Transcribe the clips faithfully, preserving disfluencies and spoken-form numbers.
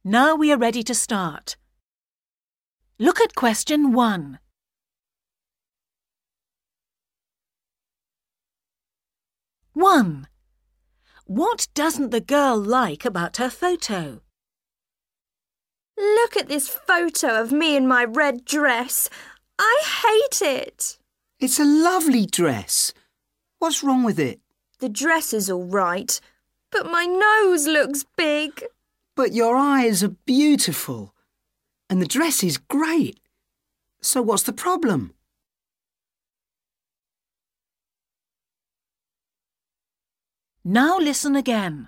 Now we are ready to start. Look at question one. One. What doesn't the girl like about her photo? Look at this photo of me in my red dress. I hate it. It's a lovely dress. What's wrong with it? The dress is all right, but my nose looks big. But your eyes are beautiful. And the dress is great. So what's the problem? Now listen again.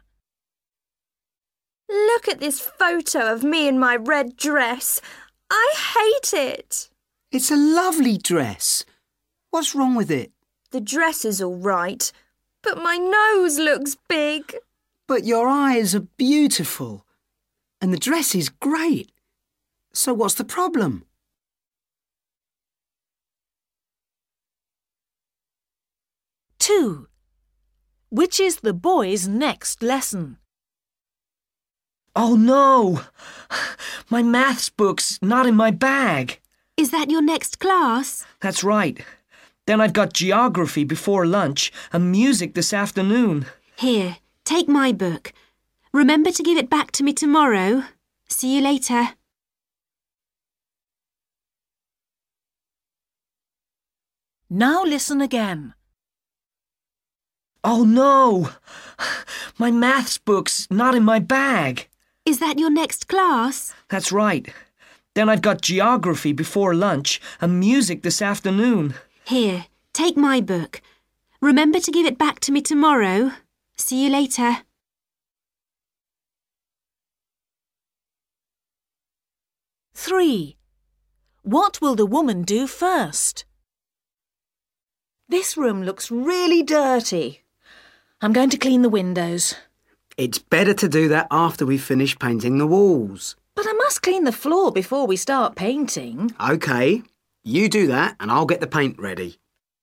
Look at this photo of me in my red dress. I hate it. It's a lovely dress. What's wrong with it? The dress is all right, but my nose looks big. But your eyes are beautiful. And the dress is great. So what's the problem? Two. Which is the boy's next lesson? Oh no! My maths book's not in my bag. Is that your next class? That's right. Then I've got geography before lunch and music this afternoon. Here, take my book. Remember to give it back to me tomorrow. See you later. Now listen again. Oh no! My maths book's not in my bag. Is that your next class? That's right. Then I've got geography before lunch and music this afternoon. Here, take my book. Remember to give it back to me tomorrow. See you later. Three. What will the woman do first? This room looks really dirty. I'm going to clean the windows. It's better to do that after we finish painting the walls. But I must clean the floor before we start painting. OK, you do that and I'll get the paint ready.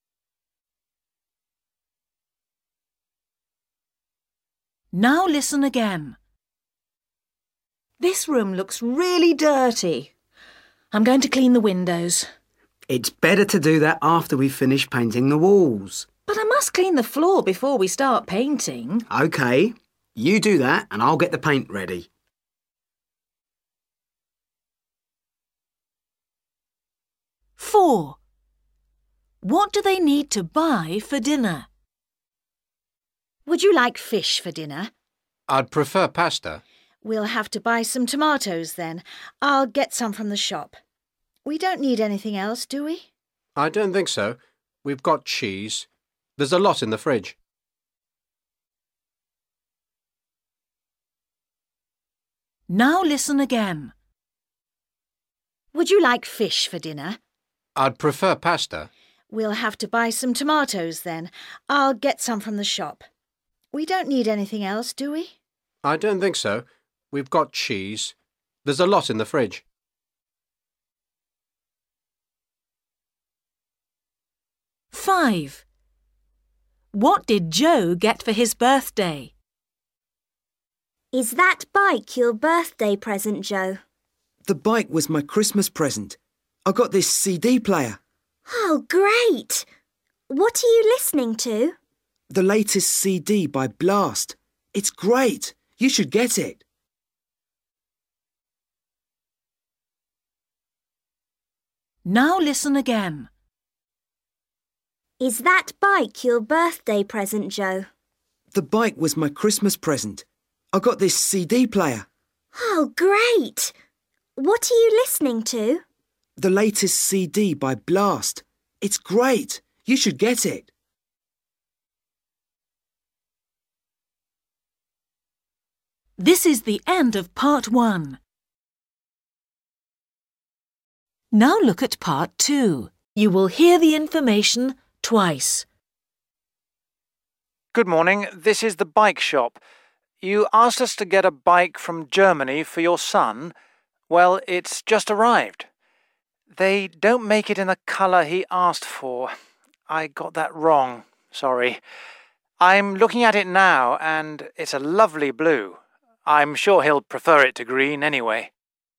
Now listen again. This room looks really dirty. I'm going to clean the windows. It's better to do that after we finish painting the walls. But I must clean the floor before we start painting. OK, you do that and I'll get the paint ready. Four. What do they need to buy for dinner? Would you like fish for dinner? I'd prefer pasta. We'll have to buy some tomatoes then. I'll get some from the shop. We don't need anything else, do we? I don't think so. We've got cheese. There's a lot in the fridge. Now listen again. Would you like fish for dinner? I'd prefer pasta. We'll have to buy some tomatoes then. I'll get some from the shop. We don't need anything else, do we? I don't think so. We've got cheese. There's a lot in the fridge. Five. What did Joe get for his birthday? Is that bike your birthday present, Joe? The bike was my Christmas present. I got this C D player. Oh, great! What are you listening to? The latest C D by Blast. It's great. You should get it. Now listen again. Is that bike your birthday present, Joe? The bike was my Christmas present. I got this C D player. Oh, great! What are you listening to? The latest C D by Blast. It's great. You should get it. This is the end of part one. Now look at part two. You will hear the information twice. Good morning. This is the bike shop. You asked us to get a bike from Germany for your son. Well, it's just arrived. They don't make it in the colour he asked for. I got that wrong. Sorry. I'm looking at it now, and it's a lovely blue. I'm sure he'll prefer it to green anyway.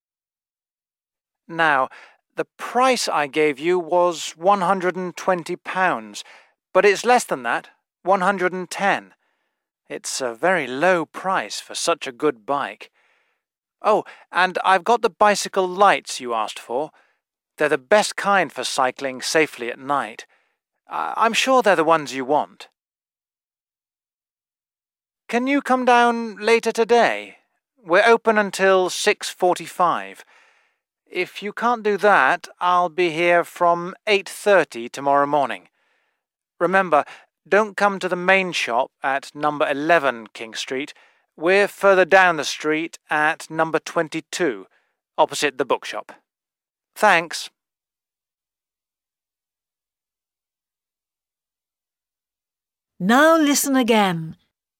Now, the price I gave you was one hundred and twenty pounds, but it's less than that, one hundred and ten. It's a very low price for such a good bike. Oh, and I've got the bicycle lights you asked for. They're the best kind for cycling safely at night. I- I'm sure they're the ones you want. Can you come down later today? We're open until six forty-five. If you can't do that, I'll be here from eight thirty tomorrow morning. Remember, don't come to the main shop at number eleven King Street. We're further down the street at number twenty-two, opposite the bookshop. Thanks. Now listen again.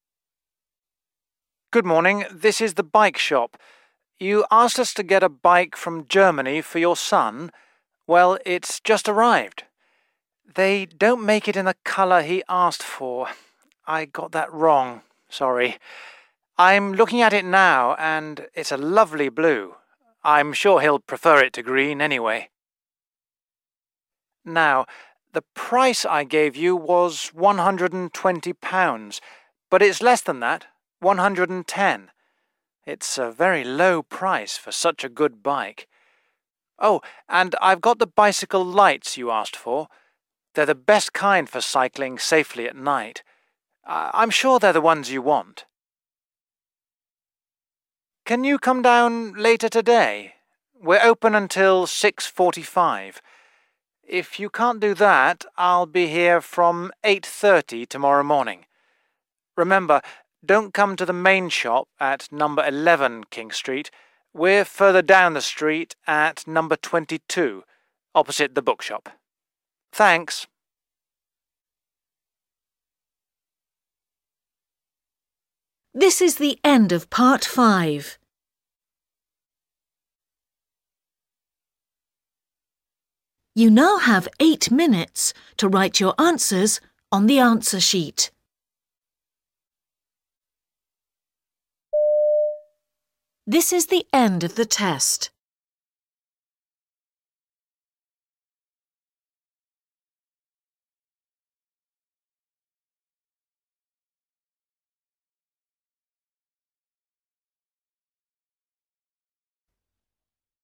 Good morning. This is the bike shop. You asked us to get a bike from Germany for your son. Well, it's just arrived. They don't make it in the colour he asked for. I got that wrong. Sorry. I'm looking at it now, and it's a lovely blue. I'm sure he'll prefer it to green anyway. Now, the price I gave you was one hundred and twenty pounds, but it's less than that, one hundred and ten. It's a very low price for such a good bike. Oh, and I've got the bicycle lights you asked for. They're the best kind for cycling safely at night. I- I'm sure they're the ones you want. Can you come down later today? We're open until six forty-five. If you can't do that, I'll be here from eight thirty tomorrow morning. Remember, don't come to the main shop at number eleven King Street. We're further down the street at number twenty-two, opposite the bookshop. Thanks. This is the end of part five. You now have eight minutes to write your answers on the answer sheet. This is the end of the test.